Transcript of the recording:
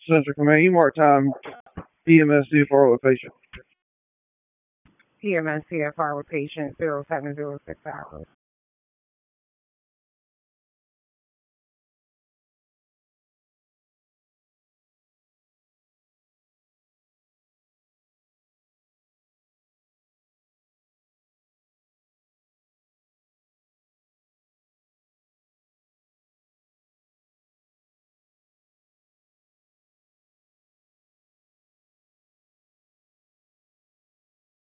Central Command, EMARC time, EMS CFR with patient. EMS CFR with patient 0706 hours.